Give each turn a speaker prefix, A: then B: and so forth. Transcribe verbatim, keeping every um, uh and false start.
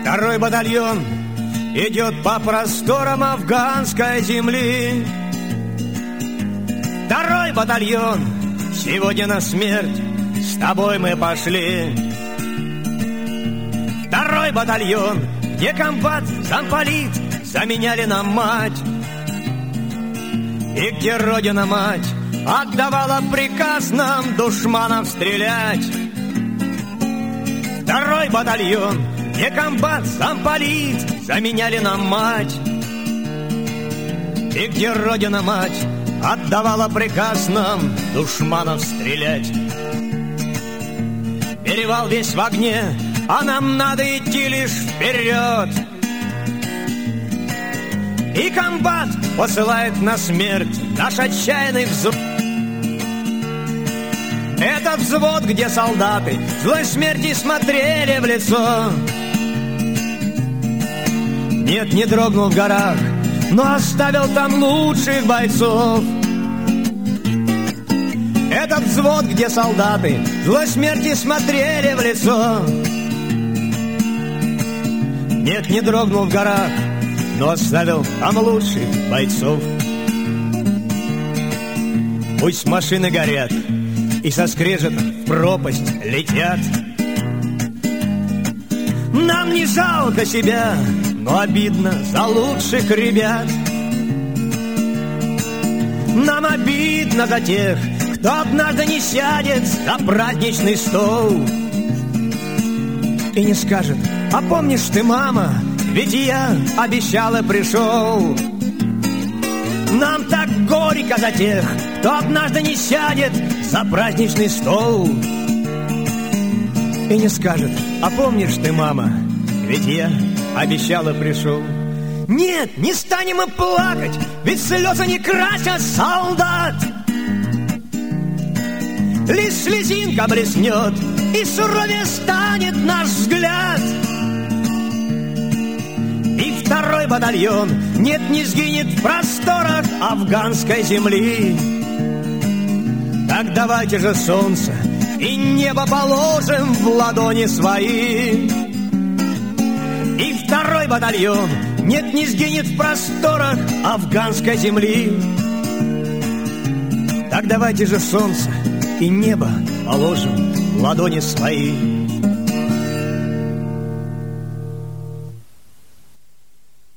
A: Второй батальон идет по просторам афганской земли. Второй батальон, сегодня на смерть с тобой мы пошли. Второй батальон, где комбат, замполит заменяли нам мать. И где Родина-мать отдавала приказ нам душманов стрелять. Второй батальон, где комбат, замполит заменяли нам мать. И где Родина-мать отдавала приказ нам душманов стрелять. Перевал весь в огне, а нам надо идти лишь вперед. И комбат посылает на смерть наш отчаянный взвод. Это взвод, где солдаты злой смерти смотрели в лицо. Нет, не дрогнул в горах, но оставил там лучших бойцов. Этот взвод, где солдаты злой смерти смотрели в лицо. Нет, не дрогнул в горах, но оставил там лучших бойцов. Пусть машины горят и со скрежетом в пропасть летят. Нам не жалко себя, но обидно за лучших ребят. Нам обидно за тех, кто однажды не сядет за праздничный стол и не скажет: а помнишь ты, мама, ведь я обещал и пришел. Нам так горько за тех, кто однажды не сядет за праздничный стол и не скажет: а помнишь ты, мама, ведь я обещал и пришел. Нет, не станем мы плакать, ведь слезы не красят солдат. Лишь слезинка блеснет, и суровее станет наш взгляд. И второй батальон, нет, не сгинет в просторах афганской земли. Так давайте же солнце и небо положим в ладони свои. И второй батальон, нет, не сгинет в просторах афганской земли. Так давайте же солнце и небо положим в ладони свои.